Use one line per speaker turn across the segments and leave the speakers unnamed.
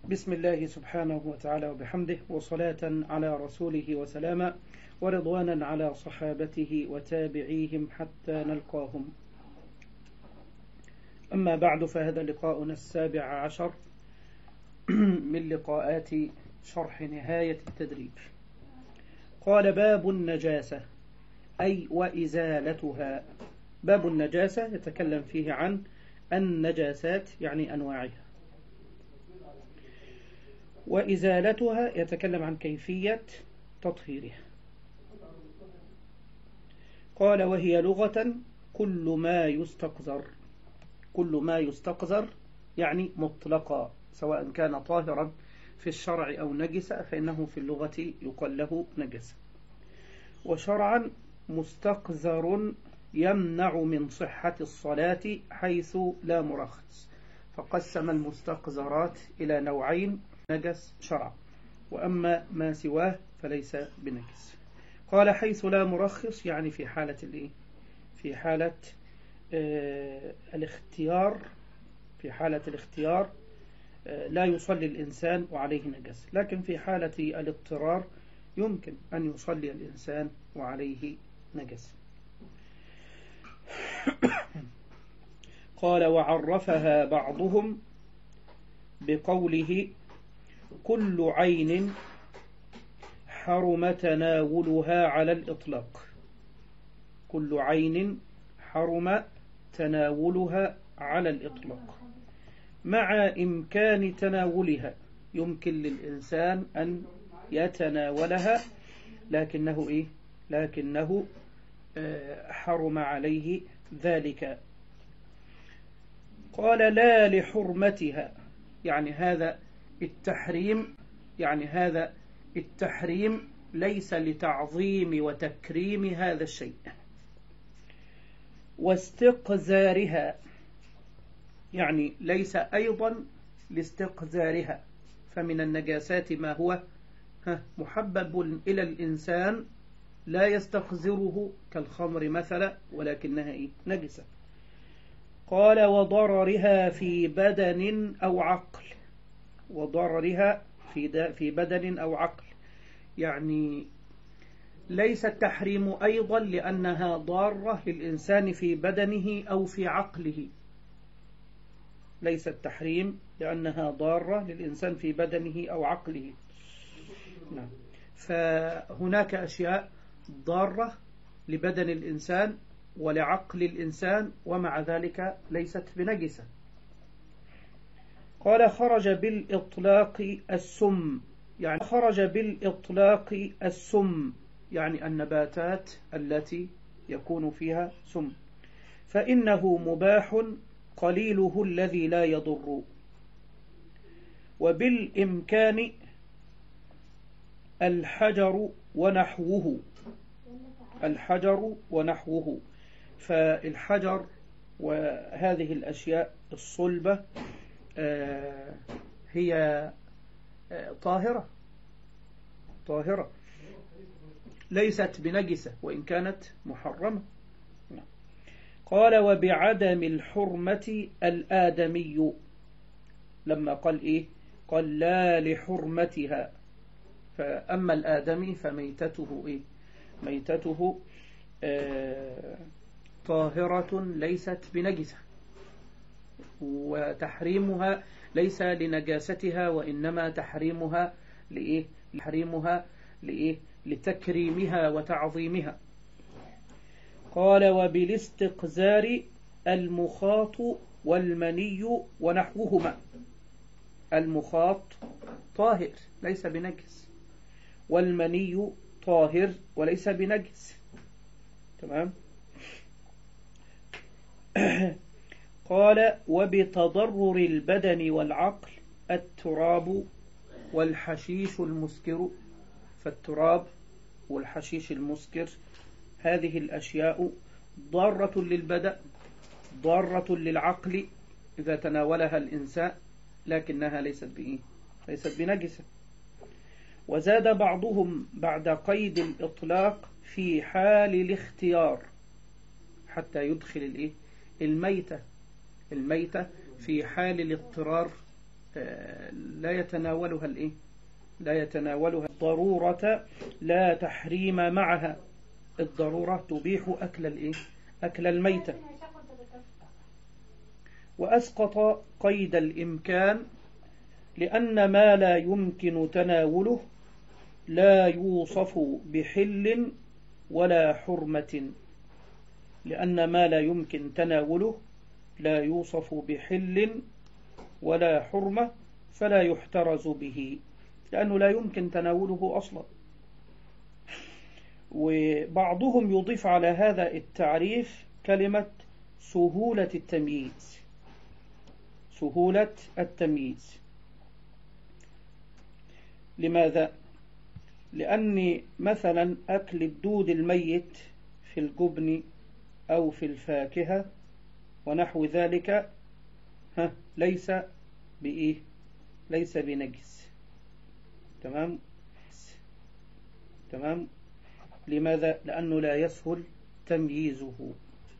بسم الله سبحانه وتعالى وبحمده، وصلاة على رسوله وسلاما، ورضوانا على صحابته وتابعيهم حتى نلقاهم. أما بعد، فهذا لقاؤنا 17 من لقاءات شرح نهاية التدريب. قال: باب النجاسة، أي وإزالتها. باب النجاسة يتكلم فيه عن النجاسات، يعني أنواعها، وإزالتها يتكلم عن كيفية تطهيرها. قال: وهي لغة كل ما يستقذر. كل ما يستقذر يعني مطلقا، سواء كان طاهرا في الشرع أو نجسا، فإنه في اللغة يقال له نجس. وشرعا مستقذر يمنع من صحة الصلاة حيث لا مرخص. فقسم المستقذرات إلى نوعين: نجس شرع، وأما ما سواه فليس بنجس. قال: حيث لا مرخص، يعني في حالة الإيه؟ في حالة الاختيار. في حالة الاختيار لا يصلي الإنسان وعليه نجس، لكن في حالة الاضطرار يمكن أن يصلي الإنسان وعليه نجس. قال: وعرفها بعضهم بقوله: كل عين حرم تناولها على الإطلاق. كل عين حرم تناولها على الإطلاق، مع إمكان تناولها. يمكن للإنسان أن يتناولها، لكنه حرم عليه ذلك. قال: لا لحرمتها، يعني هذا التحريم ليس لتعظيم وتكريم هذا الشيء. واستقذارها، يعني ليس أيضا لاستقذارها. فمن النجاسات ما هو محبب إلى الإنسان لا يستقذره، كالخمر مثلا، ولكنها نجسة. قال: وضررها في بدن أو عقل. وضررها في بدن أو عقل، يعني ليس التحريم أيضا لأنها ضارة للإنسان في بدنه أو في عقله. ليس التحريم لأنها ضارة للإنسان في بدنه أو عقله. نعم. فهناك أشياء ضارة لبدن الإنسان ولعقل الإنسان، ومع ذلك ليست بنجسة. قال: خرج بالإطلاق السم، يعني النباتات التي يكون فيها سم، فإنه مباح قليله الذي لا يضر. وبالإمكان الحجر ونحوه. فالحجر وهذه الأشياء الصلبة هي طاهرة ليست بنجسة وإن كانت محرمة. قال: وبعدم الحرمة الآدمي. لما قال قال: لا لحرمتها. فأما الآدمي فميتته ميتته طاهرة ليست بنجسة، وتحريمها ليس لنجاستها، وإنما تحريمها لتكريمها وتعظيمها. قال: وبالاستقذار المخاط والمني ونحوهما. المخاط طاهر ليس بنجس، والمني طاهر وليس بنجس. تمام. قال: وبتضرر البدن والعقل التراب والحشيش المسكر. فالتراب والحشيش المسكر هذه الأشياء ضارة للبدن، ضارة للعقل إذا تناولها الإنسان، لكنها ليست بنجسة. وزاد بعضهم بعد قيد الإطلاق في حال الاختيار، حتى يدخل الميتة في حال الاضطرار لا يتناولها الإيه؟ لا يتناولها الضرورة، لا تحريم معها. الضرورة تبيح أكل الإيه؟ أكل الميتة. وأسقط قيد الإمكان لأن ما لا يمكن تناوله لا يوصف بحل ولا حرمة، لأن ما لا يمكن تناوله لا يوصف بحل ولا حرمة، فلا يحترز به لأنه لا يمكن تناوله أصلا. وبعضهم يضيف على هذا التعريف كلمة سهولة التمييز. سهولة التمييز. لماذا؟ لأن مثلا أكل الدود الميت في الجبن أو في الفاكهة ونحو ذلك ليس بإيه؟ ليس بنجس. تمام؟ تمام؟ لماذا؟ لأنه لا يسهل تمييزه.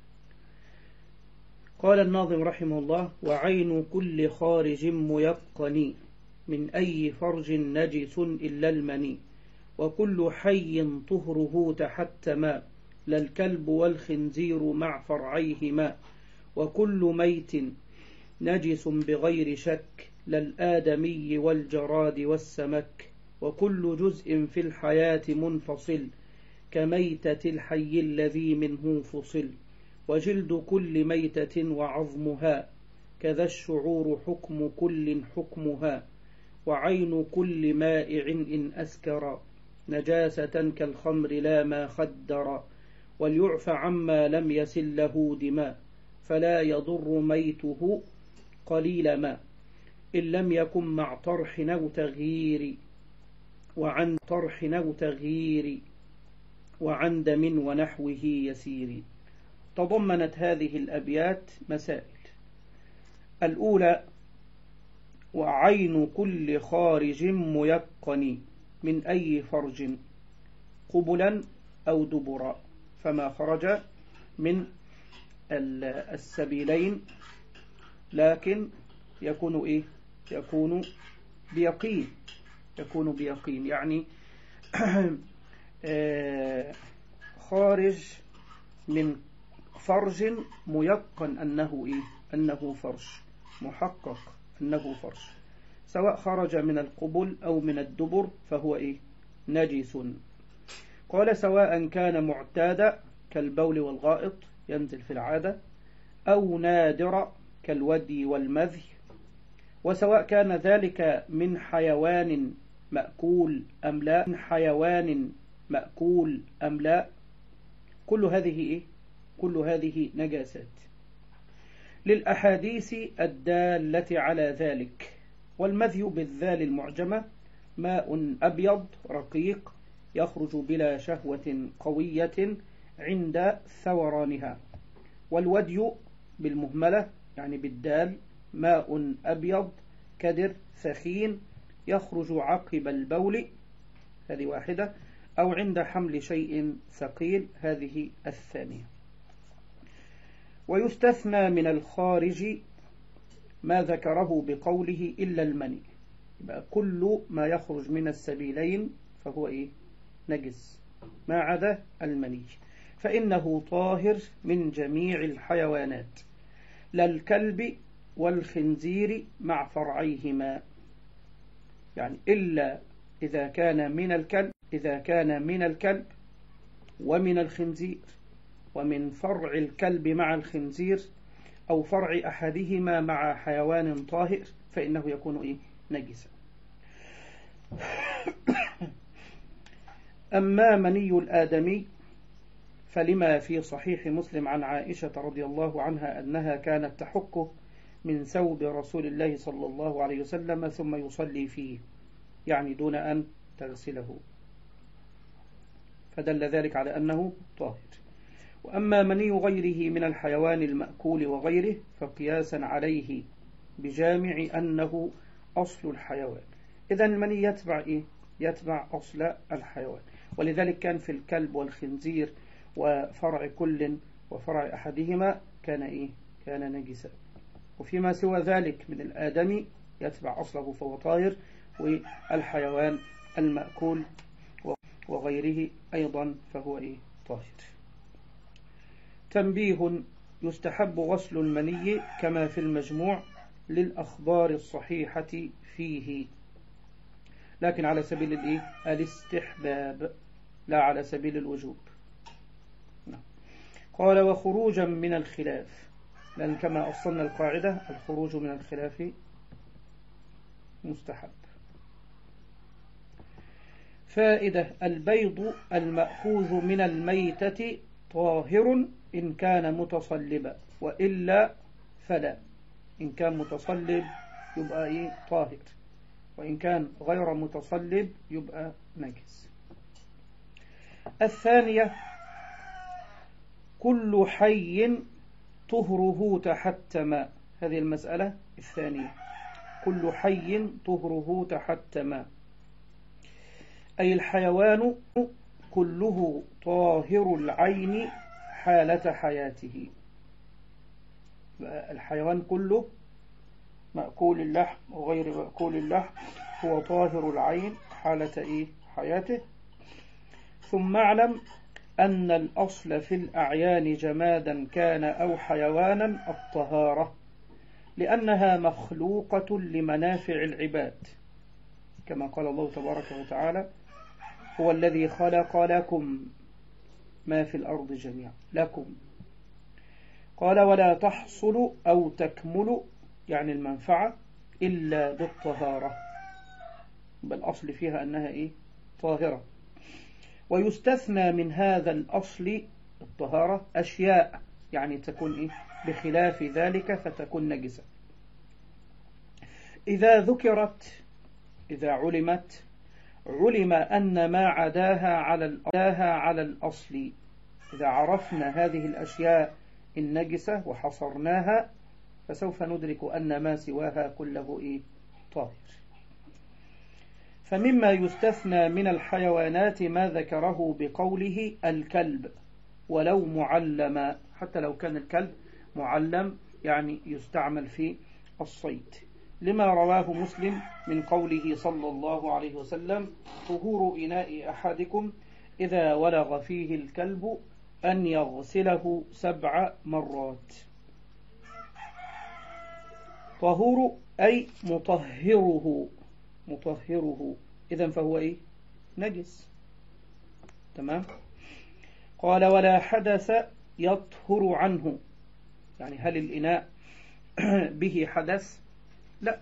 قال الناظم رحمه الله: وعين كل خارج ميقن من أي فرج نجس إلا المني، وكل حي طهره تحتما، لا الكلب والخنزير مع فرعيهما، وكل ميت نجس بغير شك، لا الآدمي والجراد والسمك، وكل جزء في الحياة منفصل كميتة الحي الذي منه فصل، وجلد كل ميتة وعظمها، كذا الشعور حكم كل حكمها، وعين كل مائع إن أسكر نجاسة كالخمر لا ما خدر، وليعفى عما لم يسل له دماء، فلا يضر ميته قليل ما، إن لم يكن مع طرح أو تغيير، وعن طرح أو تغيير، وعن دم ونحوه يسير. تضمنت هذه الأبيات مسائل. الأولى: وعين كل خارج ميقن من أي فرج، قبلا أو دبرا، فما خرج من السبيلين لكن يكون إيه؟ يكون بيقين. يكون بيقين يعني خارج من فرج ميقن أنه إيه؟ أنه فرج، محقق أنه فرج، سواء خرج من القبل أو من الدبر فهو إيه؟ نجس. قال: سواء كان معتادا كالبول والغائط ينزل في العادة، أو نادر كالودي والمذي، وسواء كان ذلك من حيوان مأكول أم لا، من حيوان مأكول أم لا، كل هذه إيه؟ كل هذه نجاسات. للأحاديث الدالة على ذلك. والمذي بالذال المعجمة ماء أبيض رقيق يخرج بلا شهوة قوية عند ثورانها. والودي بالمهملة يعني بالدال ماء أبيض كدر ثخين يخرج عقب البول، هذه واحدة، أو عند حمل شيء ثقيل، هذه الثانية. ويستثنى من الخارج ما ذكره بقوله إلا المني، يبقى كل ما يخرج من السبيلين فهو إيه؟ نجس، ما عدا المني، فإنه طاهر من جميع الحيوانات، لا الكلب والخنزير مع فرعيهما، يعني إلا إذا كان من الكلب، إذا كان من الكلب ومن الخنزير ومن فرع الكلب مع الخنزير، أو فرع أحدهما مع حيوان طاهر، فإنه يكون إيه؟ نجسا. أما مني الآدمي فلما في صحيح مسلم عن عائشة رضي الله عنها أنها كانت تحكه من ثوب رسول الله صلى الله عليه وسلم ثم يصلي فيه، يعني دون أن تغسله، فدل ذلك على أنه طاهر. وأما مني غيره من الحيوان المأكول وغيره فقياسا عليه بجامع أنه أصل الحيوان. إذن المني يتبع إيه؟ يتبع أصل الحيوان، ولذلك كان في الكلب والخنزير وفرع كل وفرع أحدهما كان إيه؟ كان نجسا. وفيما سوى ذلك من الآدمي يتبع أصله فهو طاهر، والحيوان المأكول وغيره أيضا فهو طاهر. تنبيه: يستحب غسل المني كما في المجموع للأخبار الصحيحة فيه، لكن على سبيل الاستحباب لا على سبيل الوجوب. قال: وخروجا من الخلاف، لأن كما أصلنا القاعدة الخروج من الخلاف مستحب. فائدة: البيض المأخوذ من الميتة طاهر إن كان متصلبا، وإلا فلا. إن كان متصلب يبقى طاهر، وإن كان غير متصلب يبقى نجس. الثانية: كل حي طهره تحتم. هذه المسألة الثانية، كل حي طهره تحتم، أي الحيوان كله طاهر العين حالة حياته. الحيوان كله مأكول اللحم وغير مأكول اللحم هو طاهر العين حالة حياته. ثم اعلم أن الأصل في الأعيان جمادا كان أو حيوانا الطهارة، لأنها مخلوقة لمنافع العباد، كما قال الله تبارك وتعالى: هو الذي خلق لكم ما في الأرض جميعا. لكم. قال: ولا تحصل أو تكمل يعني المنفعة إلا بالطهارة، بل أصل فيها أنها طاهرة. ويستثنى من هذا الأصل الطهارة أشياء يعني تكون بخلاف ذلك فتكون نجسة. إذا ذكرت، إذا علم أن ما عداها على الأصل. إذا عرفنا هذه الأشياء النجسة وحصرناها فسوف ندرك أن ما سواها كله طاهر. فمما يستثنى من الحيوانات ما ذكره بقوله الكلب ولو معلما، حتى لو كان الكلب معلم يعني يستعمل في الصيد، لما رواه مسلم من قوله صلى الله عليه وسلم: طهور إناء أحدكم إذا ولغ فيه الكلب أن يغسله 7 مرات. طهور أي مطهره، إذن فهو نجس. تمام. قال: ولا حدث يطهر عنه، يعني هل الإناء به حدث؟ لا.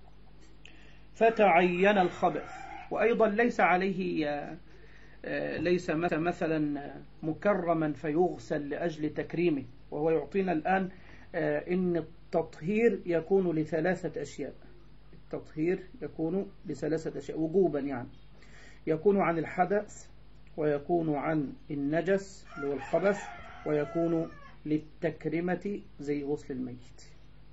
فتعين الخبث، وأيضا ليس عليه ليس مثلا مكرما فيغسل لأجل تكريمه، وهو يعطينا الآن إن التطهير يكون لثلاثة أشياء. التطهير يكون لثلاثة أشياء وجوبا، يعني يكون عن الحدث، ويكون عن النجس اللي هو الخبث، ويكون للتكرمة زي غسل الميت.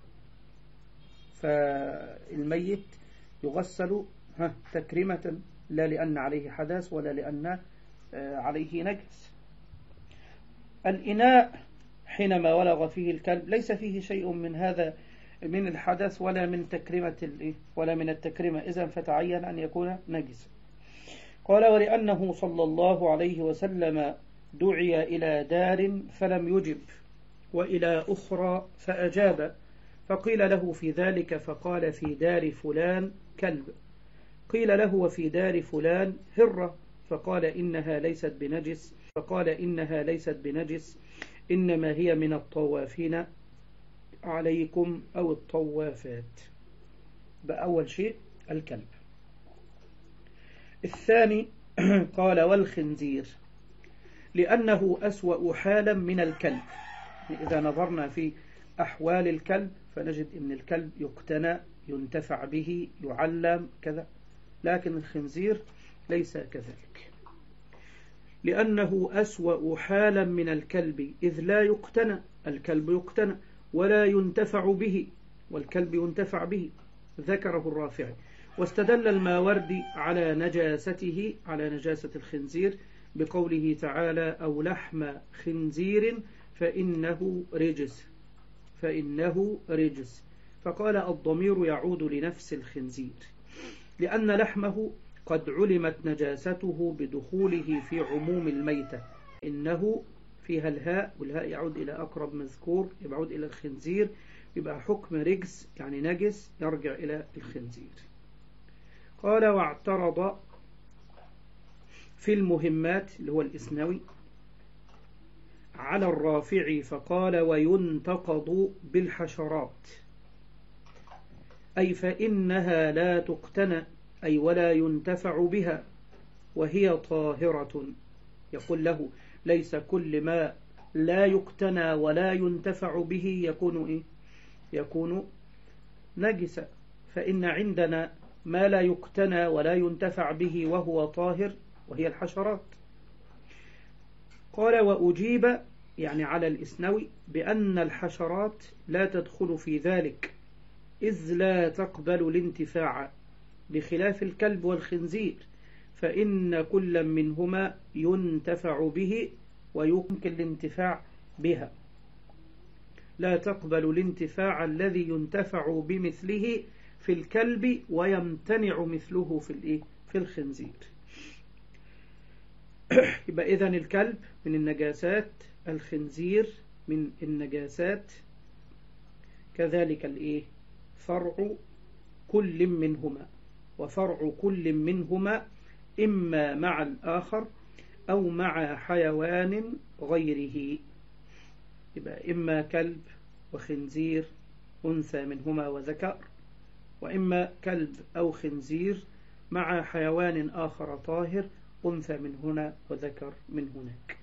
فالميت يغسل تكرمة، لا لأن عليه حدث ولا لأن عليه نجس. الإناء حينما ولغ فيه الكلب ليس فيه شيء من هذا من الحدث ولا من تكرمة ولا من التكرمة، إذن فتعين أن يكون نجسا. قال: ولأنه صلى الله عليه وسلم دعي إلى دار فلم يجب، وإلى أخرى فأجاب، فقيل له في ذلك فقال: في دار فلان كلب. قيل له: وفي دار فلان هرة، فقال: إنها ليست بنجس، إنما هي من الطوافين عليكم أو الطوافات. بأول شيء الكلب. الثاني قال: والخنزير، لأنه أسوأ حالا من الكلب. إذا نظرنا في أحوال الكلب فنجد أن الكلب يقتنى، ينتفع به، يعلم كذا، لكن الخنزير ليس كذلك، لأنه أسوأ حالا من الكلب، إذ لا يقتنى. الكلب يقتنى ولا ينتفع به، والكلب ينتفع به، ذكره الرافعي. واستدل الماوردي على نجاسته، على نجاسة الخنزير، بقوله تعالى: أو لحم خنزير فإنه رجس. فقال الضمير يعود لنفس الخنزير لأن لحمه قد علمت نجاسته بدخوله في عموم الميتة، إنه فيها الهاء، والهاء يعود إلى أقرب مذكور يعود إلى الخنزير، يبقى حكم رجس يعني نجس يرجع إلى الخنزير. قال واعترض في المهمات اللي هو الإسنوي على الرافعي فقال وينتقض بالحشرات، أي فإنها لا تقتنى، أي ولا ينتفع بها وهي طاهرة. يقول له ليس كل ما لا يقتنى ولا ينتفع به يكون إيه؟ يكون نجسا، فإن عندنا ما لا يقتنى ولا ينتفع به وهو طاهر وهي الحشرات. قال وأجيب يعني على الإسنوي بأن الحشرات لا تدخل في ذلك إذ لا تقبل الانتفاع، بخلاف الكلب والخنزير فإن كل منهما ينتفع به ويمكن الانتفاع بها، لا تقبل الانتفاع الذي ينتفع بمثله في الكلب ويمتنع مثله في الخنزير. يبقى إذن الكلب من النجاسات، الخنزير من النجاسات، كذلك فرع كل منهما، وفرع كل منهما إما مع الآخر أو مع حيوان غيره. يبقى إما كلب وخنزير أنثى منهما وذكر، وإما كلب أو خنزير مع حيوان آخر طاهر أنثى من هنا وذكر من هناك.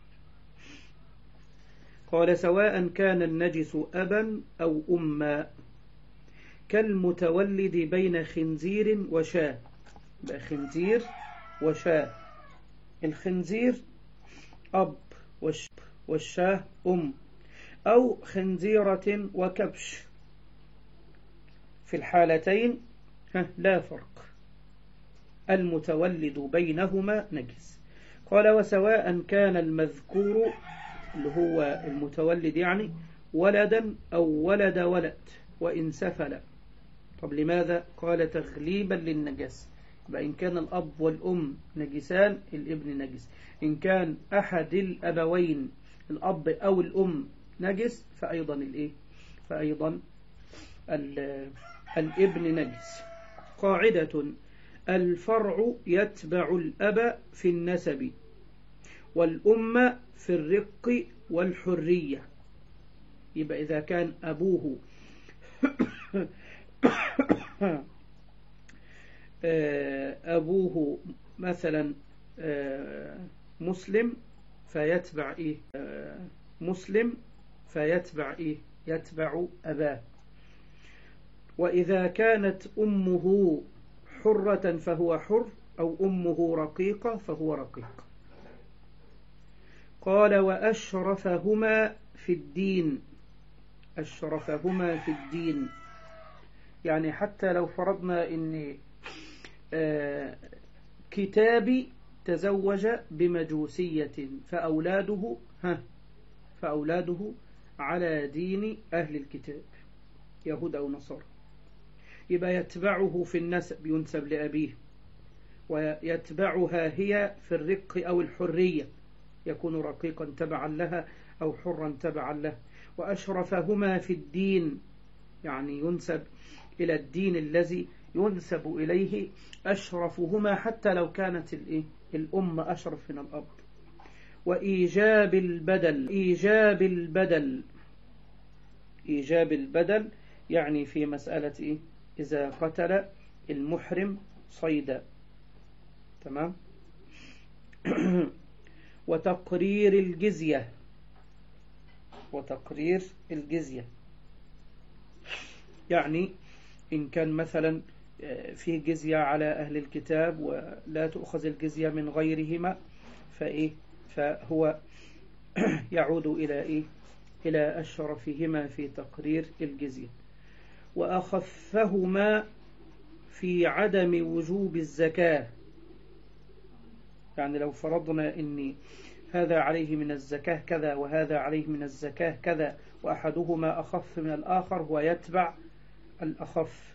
قال سواء كان النجس أبا أو أما كالمتولد بين خنزير وشاة. يبقى خنزير وشاة، الخنزير أب والشاة أم، أو خنزيرة وكبش، في الحالتين لا فرق، المتولد بينهما نجس. قال وسواء كان المذكور اللي هو المتولد يعني ولدا أو ولد ولد وإن سفل. طب لماذا؟ قال تغليبا للنجس، إن كان الأب والأم نجسان الابن نجس، إن كان أحد الأبوين الأب أو الأم نجس فأيضا الابن نجس. قاعدة الفرع يتبع الأب في النسب والأم في الرق والحرية. يبقى إذا كان أبوه مثلا مسلم فيتبع مسلم فيتبع يتبع أباه. وإذا كانت أمه حرة فهو حر، أو أمه رقيقة فهو رقيق. قال وأشرفهما في الدين، أشرفهما في الدين يعني حتى لو فرضنا أن كتابي تزوج بمجوسية فأولاده على دين أهل الكتاب يهود أو نصارى، يبقى يتبعه في النسب ينسب لأبيه، ويتبعها هي في الرق أو الحرية يكون رقيقا تبعا لها أو حرا تبعا له. وأشرفهما في الدين يعني ينسب إلى الدين الذي ينسب إليه أشرفهما حتى لو كانت الأم أشرف من الأب. وإيجاب البدل، إيجاب البدل يعني في مسألة إذا قتل المحرم صيدا، تمام. وتقرير الجزية يعني إن كان مثلا في جزية على أهل الكتاب ولا تؤخذ الجزية من غيرهما فهو يعود إلى أشرفهما في تقرير الجزية. وأخفهما في عدم وجوب الزكاة، يعني لو فرضنا أن هذا عليه من الزكاة كذا وهذا عليه من الزكاة كذا وأحدهما أخف من الآخر هو يتبع الأخف.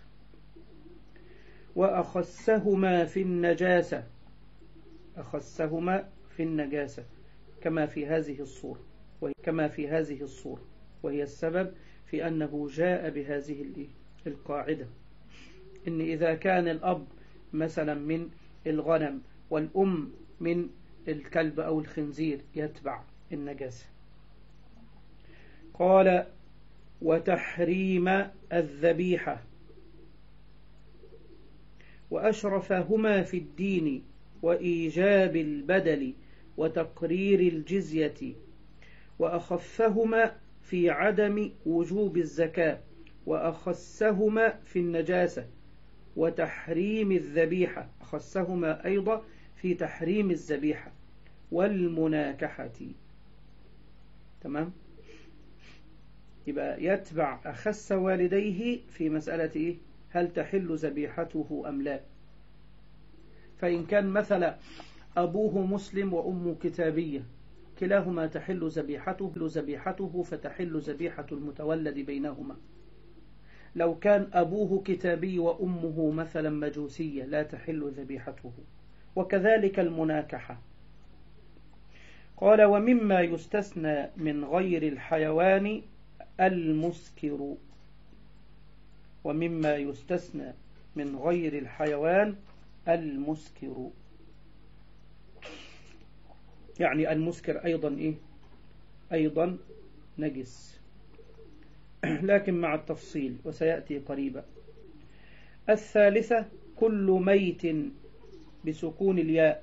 وأخسهما في النجاسة، أخسهما في النجاسة كما في هذه الصورة، وهي السبب في أنه جاء بهذه القاعدة، إن إذا كان الأب مثلا من الغنم والأم من الكلب أو الخنزير يتبع النجاسة. قال وتحريم الذبيحة، وأشرفهما في الدين وإيجاب البدل وتقرير الجزية، وأخفهما في عدم وجوب الزكاة، وأخسهما في النجاسة وتحريم الذبيحة، أخسهما أيضا في تحريم الذبيحة والمناكحة. تمام؟ يبقى يتبع أخس والديه في مسألة إيه؟ هل تحل ذبيحته أم لا؟ فإن كان مثلا أبوه مسلم وأمه كتابية، كلاهما تحل ذبيحته فتحل ذبيحة المتولد بينهما. لو كان أبوه كتابي وأمه مثلا مجوسية لا تحل ذبيحته، وكذلك المناكحة. قال ومما يستثنى من غير الحيوان المسكر، ومما يستثنى من غير الحيوان المسكر، يعني المسكر أيضا إيه؟ أيضا نجس، لكن مع التفصيل وسيأتي قريبا. الثالثة كل ميت بسكون الياء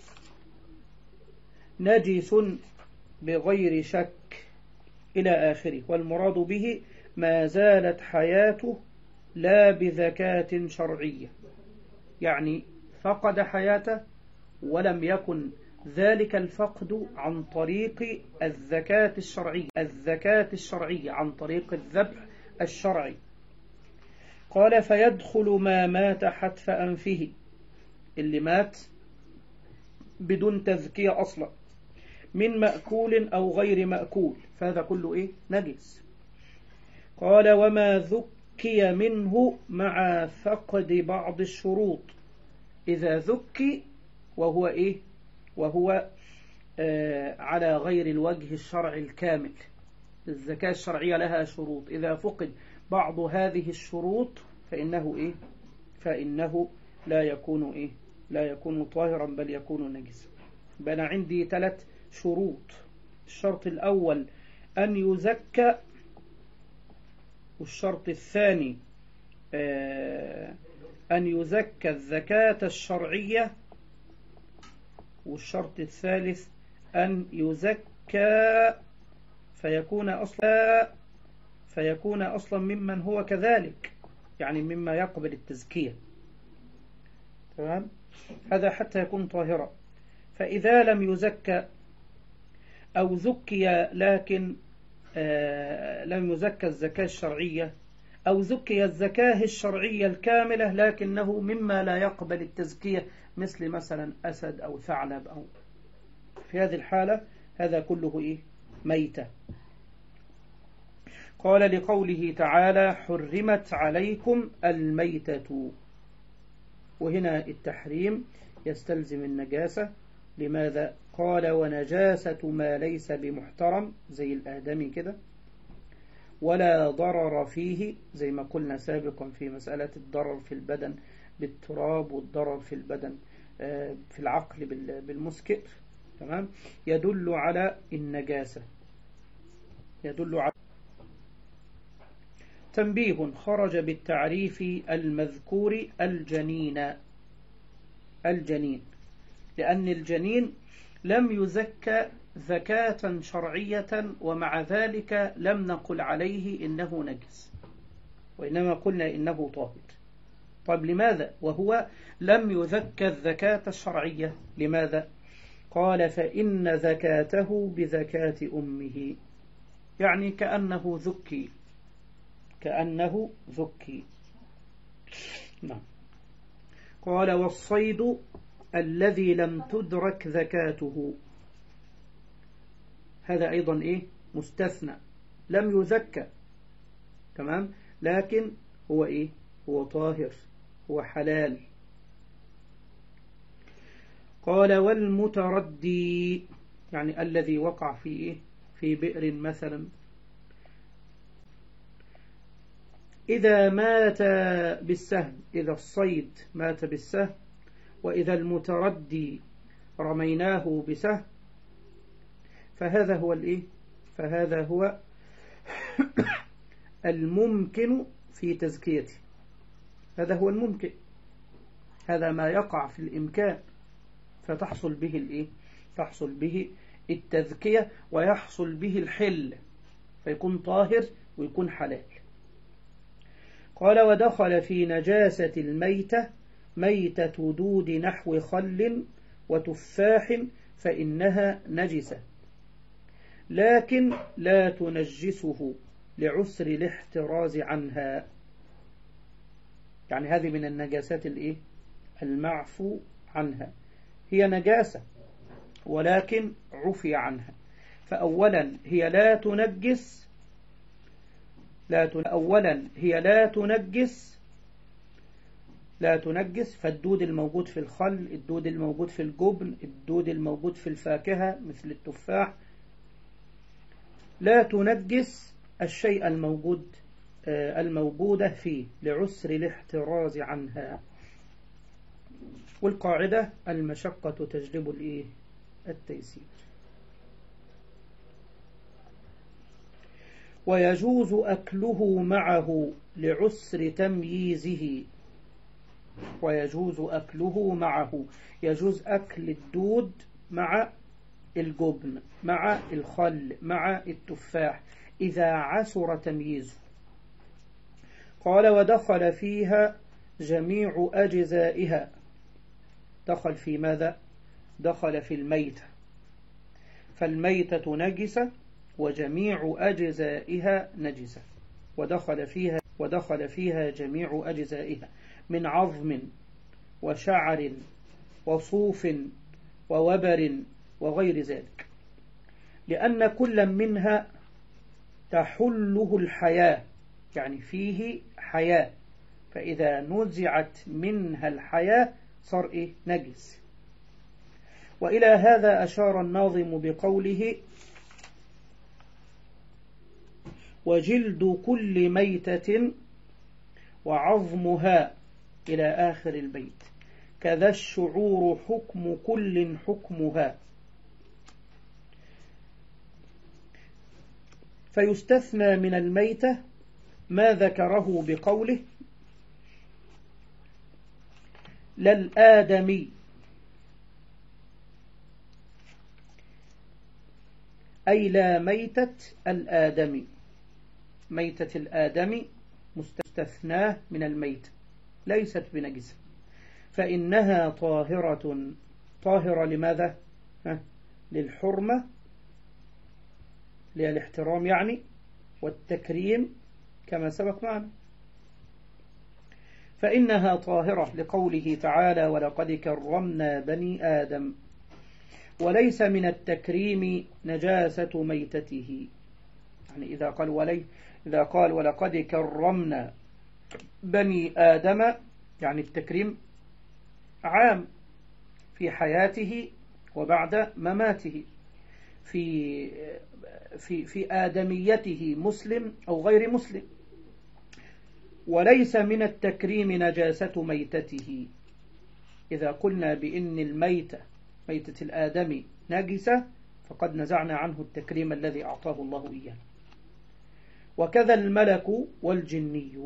نجس بغير شك إلى آخره، والمراد به ما زالت حياته لا بذكاة شرعية، يعني فقد حياته ولم يكن ذلك الفقد عن طريق الزكاة الشرعية عن طريق الذبح الشرعي. قال فيدخل ما مات حتف أنفه، اللي مات بدون تزكية أصلا، من مأكول أو غير مأكول، فهذا كله إيه؟ نجس. قال وما ذكي منه مع فقد بعض الشروط، إذا ذكي وهو إيه؟ وهو على غير الوجه الشرعي الكامل. الزكاة الشرعية لها شروط، إذا فقد بعض هذه الشروط فإنه إيه؟ فإنه لا يكون إيه؟ لا يكون طاهرا بل يكون نجسا. أنا عندي 3 شروط. الشرط الأول أن يزكى، والشرط الثاني أن يزكى الزكاة الشرعية، والشرط الثالث أن يزكى فيكون أصلا ممن هو كذلك، يعني مما يقبل التزكية. تمام؟ هذا حتى يكون طاهرا. فإذا لم يزكى أو زكي لكن لم يزكى الزكاة الشرعية، أو زكي الزكاة الشرعية الكاملة لكنه مما لا يقبل التزكية، مثل مثلا أسد أو ثعلب، أو في هذه الحالة هذا كله إيه؟ ميتة. قال لقوله تعالى حرمت عليكم الميتة، وهنا التحريم يستلزم النجاسة. لماذا؟ قال ونجاسة ما ليس بمحترم زي الآدمي كده، ولا ضرر فيه زي ما قلنا سابقا في مسألة الضرر في البدن بالتراب، والضرر في البدن في العقل بالمسكر. تمام؟ يدل على النجاسة، يدل على. تنبيه خرج بالتعريف المذكور الجنين، لأن الجنين لم يزكى زكاة شرعية، ومع ذلك لم نقل عليه إنه نجس، وإنما قلنا إنه طاهر. طيب لماذا وهو لم يزكى الزكاة الشرعية؟ لماذا؟ قال فإن زكاته بزكاة أمه، يعني كأنه ذكي. نعم. قال والصيد الذي لم تدرك زكاته، هذا أيضا إيه؟ مستثنى، لم يزكى. تمام؟ لكن هو إيه؟ هو طاهر، هو حلال. قال والمتردي يعني الذي وقع في إيه؟ في بئر مثلا، إذا مات بالسهم، إذا الصيد مات بالسهم، وإذا المتردي رميناه بسهم، فهذا هو الإيه؟ فهذا هو الممكن في تزكيته، هذا هو الممكن، هذا ما يقع في الإمكان، فتحصل به الإيه؟ تحصل به التزكية ويحصل به الحل، فيكون طاهر ويكون حلال. قال ودخل في نجاسة الميتة ميتة دود نحو خل وتفاح فإنها نجسة، لكن لا تنجسه لعسر الاحتراز عنها. يعني هذه من النجاسات الإيه؟ المعفو عنها، هي نجاسة ولكن عفي عنها. فأولا هي لا تنجس، أولا هي لا تنجس، فالدود الموجود في الخل، الدود الموجود في الجبن، الدود الموجود في الفاكهة مثل التفاح، لا تنجس الشيء الموجودة فيه لعسر الاحتراز عنها. والقاعدة المشقة تجلب الإيه؟ التيسير. ويجوز أكله معه لعسر تمييزه، ويجوز أكله معه، يجوز أكل الدود مع الجبن مع الخل مع التفاح إذا عسر تمييزه. قال ودخل فيها جميع أجزائها، دخل في ماذا؟ دخل في الميتة، فالميتة نجسة وجميع أجزائها نجسة، ودخل فيها جميع أجزائها من عظم وشعر وصوف ووبر وغير ذلك، لأن كل منها تحله الحياة، يعني فيه حياة، فإذا نزعت منها الحياة صار إيه؟ نجس. وإلى هذا أشار الناظم بقوله وجلد كل ميتة وعظمها إلى آخر البيت، كذا الشعور حكم كل حكمها. فيستثنى من الميتة ما ذكره بقوله للآدمي، أي لا ميتة الآدمي، ميتة الآدمي مستثناه من الميتة، ليست بنجسة، فإنها طاهرة لماذا؟ للحرمة، للاحترام يعني، والتكريم كما سبق معنا. فإنها طاهرة لقوله تعالى ولقد كرمنا بني آدم، وليس من التكريم نجاسة ميتته. يعني إذا قال ولقد كرمنا بني آدم، يعني التكريم عام في حياته وبعد مماته، في آدميته مسلم أو غير مسلم. وليس من التكريم نجاسة ميتته. إذا قلنا بإن الميتة ميتة الآدمي نجسة فقد نزعنا عنه التكريم الذي أعطاه الله إياه. وكذا الملك والجني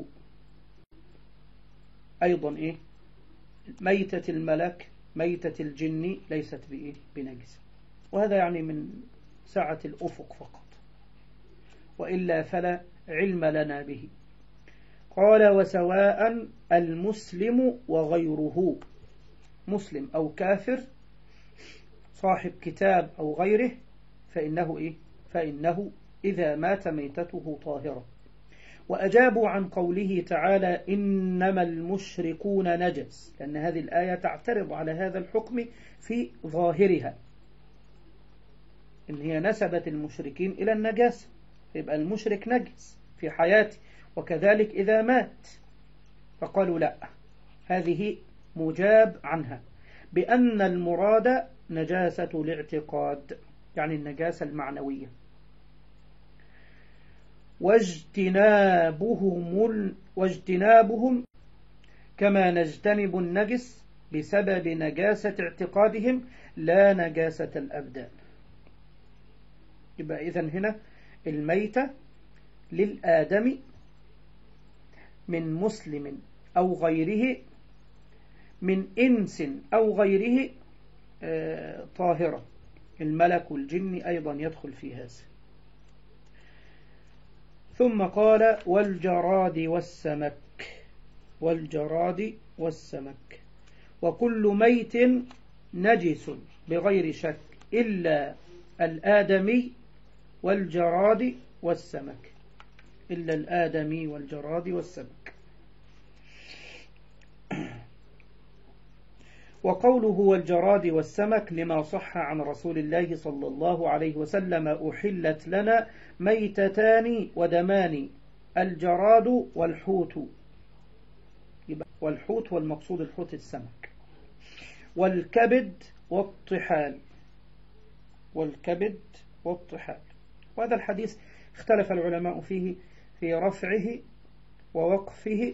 أيضا إيه؟ ميتة الملك ميتة الجن ليست بإيه؟ بنجسة. وهذا يعني من سعة الأفق فقط، وإلا فلا علم لنا به. قال وسواء المسلم وغيره، مسلم أو كافر، صاحب كتاب أو غيره، فإنه إيه؟ فإنه إذا مات ميتته طاهرة. وأجابوا عن قوله تعالى إنما المشركون نجس، لأن هذه الآية تعترض على هذا الحكم في ظاهرها، إن هي نسبت المشركين إلى النجاسة، يبقى المشرك نجس في حياته، وكذلك إذا مات فقالوا لا، هذه مجاب عنها بأن المراد نجاسة الاعتقاد، يعني النجاسة المعنوية. واجتنابهم كما نجتنب النجس بسبب نجاسة اعتقادهم لا نجاسة الأبدان. يبقى إذن هنا الميتة للآدم من مسلم أو غيره، من إنس أو غيره طاهرة. الملك والجن أيضا يدخل في هذا. ثم قال والجراد والسمك وكل ميت نجس بغير شك إلا الآدمي والجراد والسمك، إلا الآدمي والجراد والسمك. وقوله والجراد والسمك لما صح عن رسول الله صلى الله عليه وسلم أحلت لنا ميتتان ودمان، الجراد والحوت. والحوت والمقصود الحوت السمك. والكبد والطحال. وهذا الحديث اختلف العلماء فيه في رفعه ووقفه،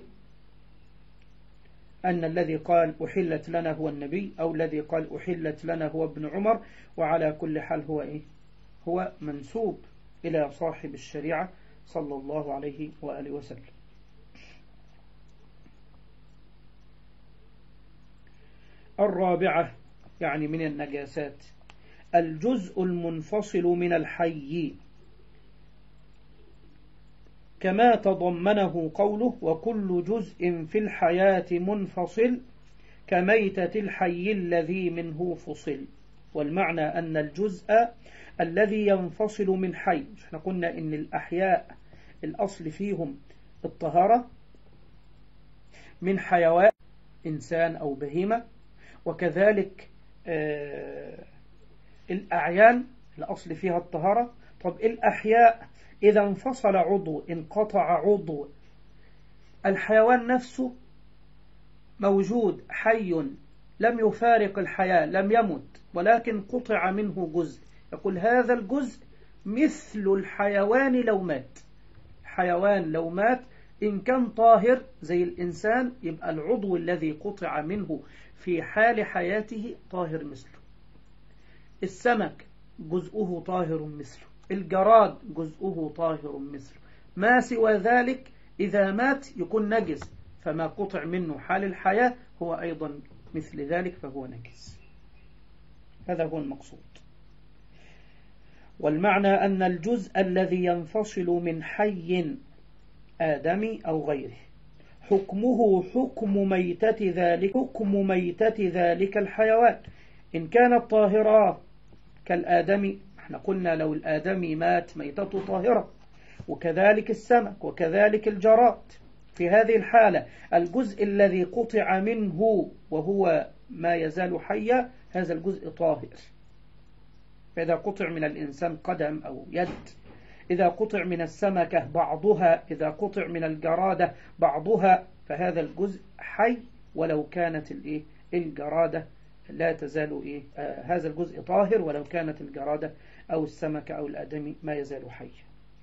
أن الذي قال أحلت لنا هو النبي أو الذي قال أحلت لنا هو ابن عمر. وعلى كل حال هو هو منسوب إلى صاحب الشريعة صلى الله عليه وآله وسلم. الرابعة يعني من النجاسات الجزء المنفصل من الحي، كما تضمنه قوله وكل جزء في الحياة منفصل كميتة الحي الذي منه فصل. والمعنى أن الجزء الذي ينفصل من حي، احنا قلنا إن الأحياء الأصل فيهم الطهارة من حيوان إنسان أو بهيمة، وكذلك الأعيان الأصل فيها الطهارة. طب الأحياء إذا انفصل عضو، انقطع عضو، الحيوان نفسه موجود حي لم يفارق الحياة، لم يمت، ولكن قطع منه جزء، يقول هذا الجزء مثل الحيوان لو مات. حيوان لو مات إن كان طاهر زي الإنسان يبقى العضو الذي قطع منه في حال حياته طاهر مثله. السمك جزءه طاهر مثله، الجراد جزءه طاهر مثله، ما سوى ذلك إذا مات يكون نجس، فما قطع منه حال الحياة هو أيضا مثل ذلك فهو نجس. هذا هو المقصود. والمعنى أن الجزء الذي ينفصل من حي آدمي أو غيره حكمه حكم ميتة ذلك الحيوان إن كانت طاهرة كالآدمي. احنا قلنا لو الآدمي مات ميتته طاهرة، وكذلك السمك وكذلك الجراد. في هذه الحالة الجزء الذي قطع منه وهو ما يزال حيا هذا الجزء طاهر. فإذا قطع من الإنسان قدم أو يد، إذا قطع من السمكة بعضها، إذا قطع من الجرادة بعضها، فهذا الجزء حي ولو كانت الجرادة لا تزال هذا الجزء طاهر ولو كانت الجرادة أو السمكة أو الآدمي ما يزال حي.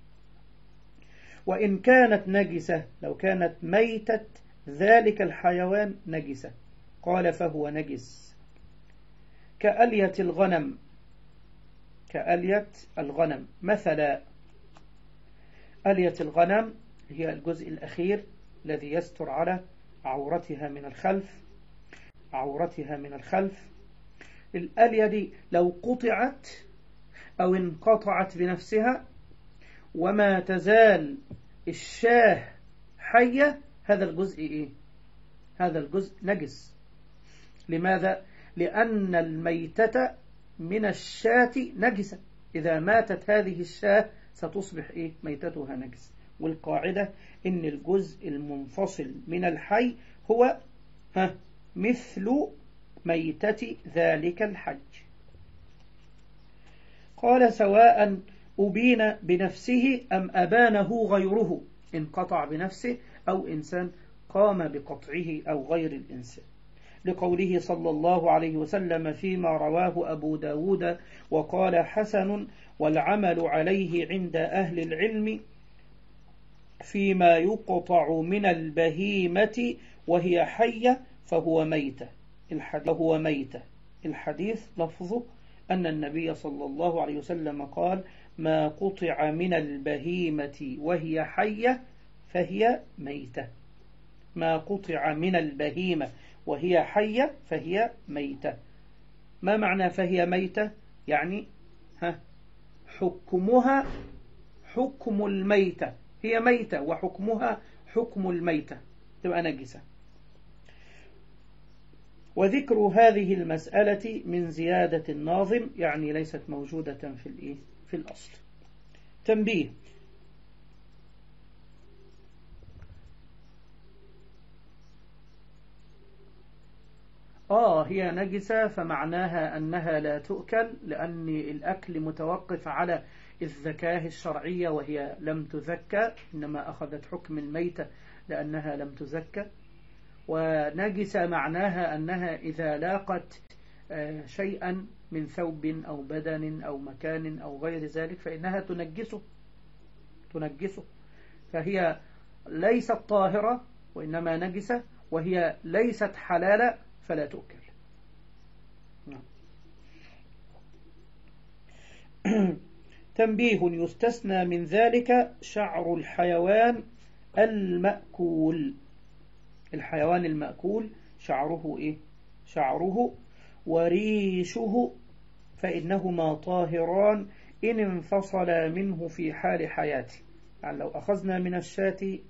وإن كانت نجسة، لو كانت ميتة ذلك الحيوان نجسة، قال فهو نجس كألية الغنم مثلا. ألية الغنم هي الجزء الأخير الذي يستر على عورتها من الخلف. الألية دي لو قطعت أو انقطعت بنفسها وما تزال الشاه حية، هذا الجزء هذا الجزء نجس. لماذا؟ لأن الميتة من الشاة نجسة، إذا ماتت هذه الشاة ستصبح ميتتها نجس. والقاعدة إن الجزء المنفصل من الحي هو مثل ميتة ذلك الحي. قال سواء أبين بنفسه أم أبانه غيره، انقطع بنفسه أو إنسان قام بقطعه أو غير الإنسان، لقوله صلى الله عليه وسلم فيما رواه أبو داود وقال حسن: والعمل عليه عند أهل العلم فيما يقطع من البهيمة وهي حية فهو ميتة. الحديث لفظه أن النبي صلى الله عليه وسلم قال: ما قطع من البهيمة وهي حية فهي ميتة. ما قطع من البهيمة وهي حية فهي ميتة. ما معنى فهي ميتة؟ يعني حكمها حكم الميتة، هي ميتة وحكمها حكم الميتة، تبقى نجسة. وذكر هذه المسألة من زيادة الناظم، يعني ليست موجودة في الأصل. تنبيه: هي نجسة فمعناها أنها لا تؤكل، لأن الأكل متوقف على الزكاة الشرعية وهي لم تزكى، إنما أخذت حكم الميتة لأنها لم تزكى. ونجسة معناها أنها إذا لاقت شيئا من ثوب أو بدن أو مكان أو غير ذلك فإنها تنجسه. فهي ليست طاهرة وإنما نجسة، وهي ليست حلالة فلا تؤكل. تنبيه: يستثنى من ذلك شعر الحيوان المأكول. الحيوان المأكول شعره شعره وريشه، فإنهما طاهران إن انفصلا منه في حال حياته. يعني لو أخذنا من الشاة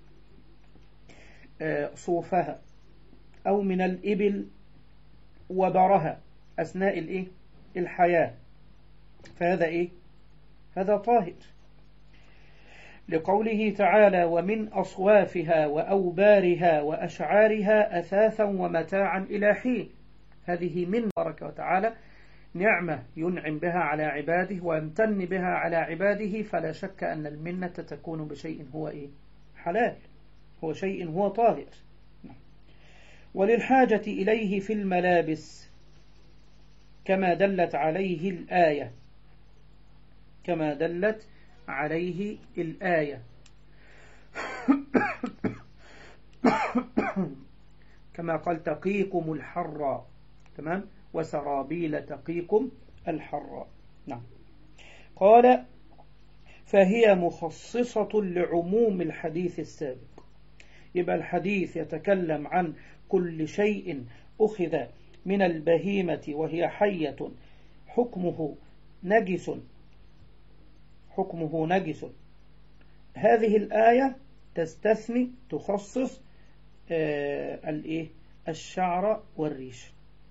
صوفها أو من الإبل وبرها أثناء الحياة، فهذا هذا طاهر، لقوله تعالى: ومن أصوافها وأوبارها وأشعارها أثاثا ومتاعا إلى حين. هذه من بارك وتعالى نعمة ينعم بها على عباده ويمتن بها على عباده، فلا شك أن المنة تكون بشيء هو حلال، هو شيء هو طاهر. وللحاجة إليه في الملابس كما دلت عليه الآية كما قال: تقيكم الحر، تمام، وسرابيل تقيكم الحر. نعم. قال: فهي مخصصة لعموم الحديث السابق. يبقى الحديث يتكلم عن كل شيء أخذ من البهيمة وهي حية حكمه نجس. هذه الآية تستثني، تخصص الشعر والريش.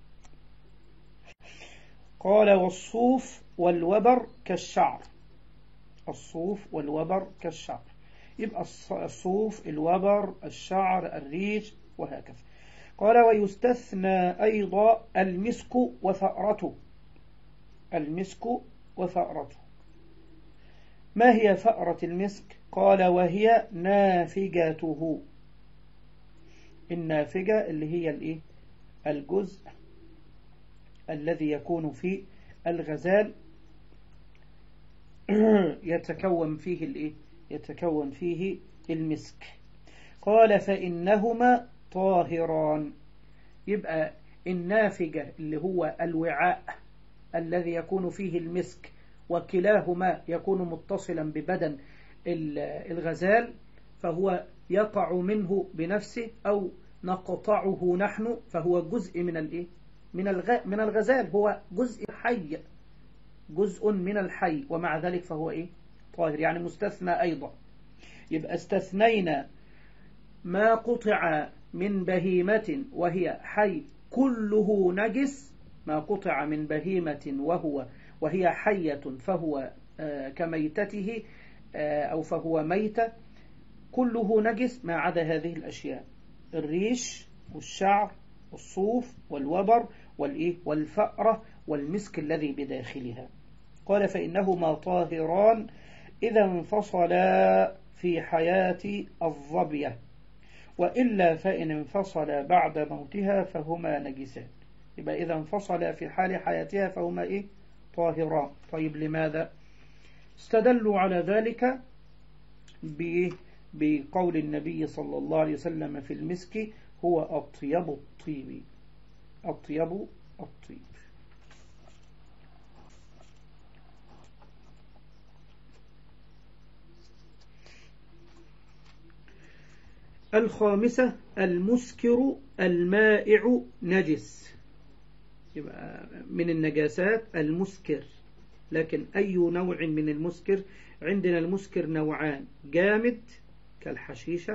قال: والصوف والوبر كالشعر. الصوف والوبر كالشعر، يبقى الصوف، الوبر، الشعر، الريش، وهكذا. قال: ويستثنى أيضا المسك وثأرته. ما هي ثأرة المسك؟ قال: وهي نافجته. النافجة اللي هي الجزء الذي يكون في الغزال يتكون فيه المسك. قال: فإنهما طاهران. يبقى النافجة اللي هو الوعاء الذي يكون فيه المسك، وكلاهما يكون متصلا ببدن الغزال، فهو يقع منه بنفسه أو نقطعه نحن، فهو جزء من الغزال، هو جزء من الحي، ومع ذلك فهو طاهر، يعني مستثنى أيضا. يبقى استثنينا ما قطع من بهيمة وهي حي كله نجس. ما قطع من بهيمة وهي حية فهو كميتته أو فهو ميتة، كله نجس ما عدا هذه الأشياء: الريش والشعر والصوف والوبر والفأرة والمسك الذي بداخلها. قال: فإنهما طاهران إذا انفصلا في حياة الظبية. وإلا فإن انفصل بعد موتها فهما نجسان. يبقى إذا انفصل في حال حياتها فهما إيه؟ طاهران. طيب لماذا؟ استدلوا على ذلك بقول النبي صلى الله عليه وسلم في المسك هو أطيب الطيب. أطيب الطيب. الخامسة المسكر المائع نجس. يبقى من النجاسات المسكر، لكن أي نوع من المسكر؟ عندنا المسكر نوعان: جامد كالحشيشة،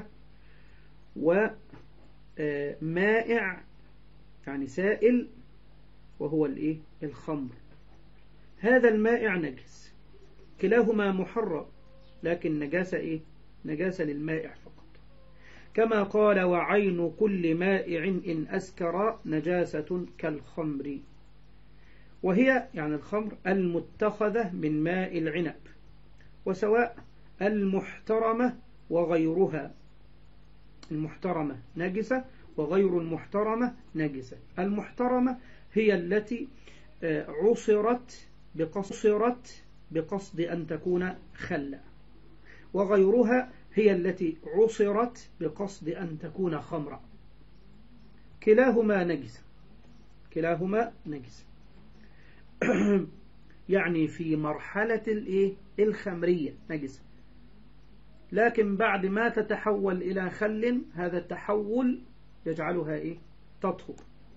ومائع يعني سائل وهو الإيه؟ الخمر. هذا المائع نجس، كلاهما محرم، لكن نجاسة إيه؟ نجاسة للمائع فقط. كما قال وعين كل مائع إن أسكر نجاسة كالخمر، وهي يعني الخمر المتخذة من ماء العنب، وسواء المحترمة وغيرها. المحترمة نجسة وغير المحترمة نجسة. المحترمة هي التي عصرت بقصد أن تكون خلا، وغيرها هي التي عصرت بقصد أن تكون خمرا. كلاهما نجس، كلاهما نجس. يعني في مرحلة الخمرية نجس، لكن بعد ما تتحول إلى خل هذا التحول يجعلها تطهر.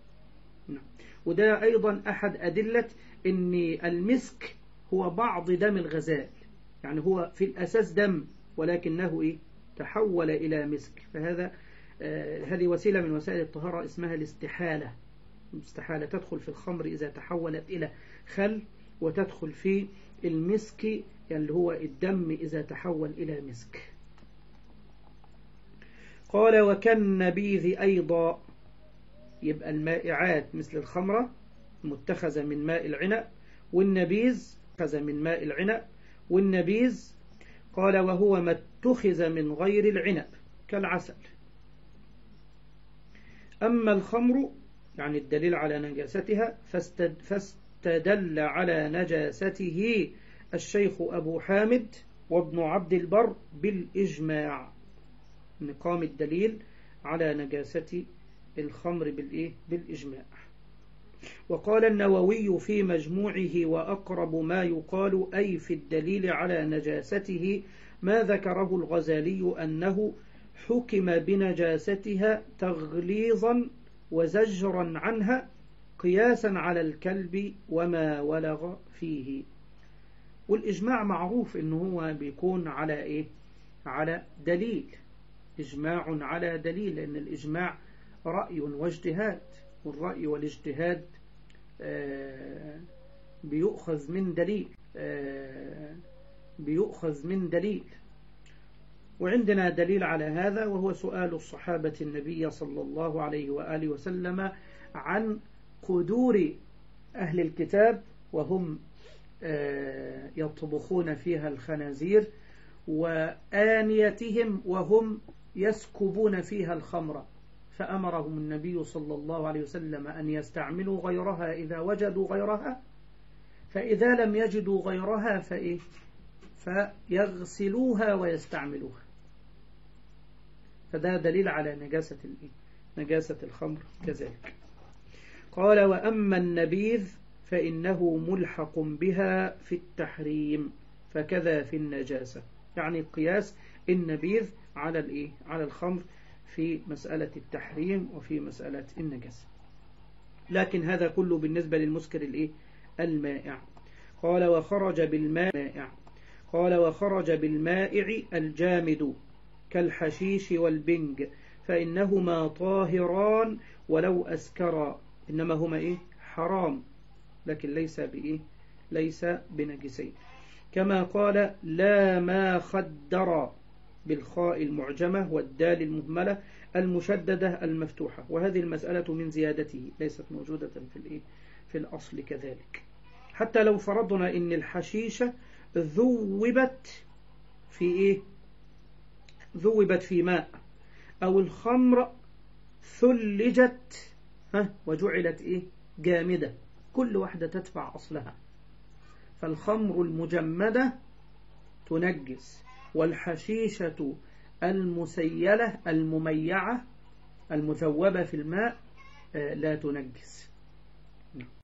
وده أيضا أحد أدلة أن المسك هو بعض دم الغزال، يعني هو في الأساس دم ولكنه تحول إلى مسك. فهذا هذه وسيلة من وسائل الطهارة اسمها الاستحالة. الاستحالة تدخل في الخمر إذا تحولت إلى خل، وتدخل في المسك يعني اللي هو الدم إذا تحول إلى مسك. قال وكالنبيذ أيضا. يبقى المائعات مثل الخمرة متخذة من ماء العنب، والنبيذ متخذ من ماء العنب، والنبيذ قال وهو ما اتخذ من غير العنب كالعسل. أما الخمر يعني الدليل على نجاستها فاستدل على نجاسته الشيخ أبو حامد وابن عبد البر بالإجماع، نقام الدليل على نجاسة الخمر بالإجماع. وقال النووي في مجموعه وأقرب ما يقال أي في الدليل على نجاسته ما ذكره الغزالي أنه حكم بنجاستها تغليظا وزجرا عنها قياسا على الكلب وما ولغ فيه. والإجماع معروف إنه هو بيكون على على دليل، إجماع على دليل، لأن الإجماع رأي واجتهاد، والرأي والاجتهاد بيؤخذ من دليل. وعندنا دليل على هذا، وهو سؤال الصحابة النبي صلى الله عليه وآله وسلم عن قدور أهل الكتاب وهم يطبخون فيها الخنازير، وآنيتهم وهم يسكبون فيها الخمر، فأمرهم النبي صلى الله عليه وسلم أن يستعملوا غيرها إذا وجدوا غيرها، فإذا لم يجدوا غيرها فيغسلوها ويستعملوها. فده دليل على نجاسة الخمر كذلك. قال وأما النبيذ فإنه ملحق بها في التحريم فكذا في النجاسة، يعني قياس النبيذ على على الخمر في مسألة التحريم وفي مسألة النجاسة. لكن هذا كله بالنسبة للمسكر المائع. قال وخرج بالمائع الجامد كالحشيش والبنج فإنهما طاهران ولو أسكرا، إنما هما حرام لكن ليس بنجسين. كما قال لا ما خدر بالخاء المعجمة والدال المهملة المشددة المفتوحة، وهذه المسألة من زيادته ليست موجودة في الأصل كذلك. حتى لو فرضنا إن الحشيشة ذوبت في ماء، أو الخمر ثلجت وجعلت إيه جامدة، كل واحدة تتبع أصلها. فالخمر المجمدة تنجس، والحشيشة المسيلة المميعة المذوبة في الماء لا تنجس.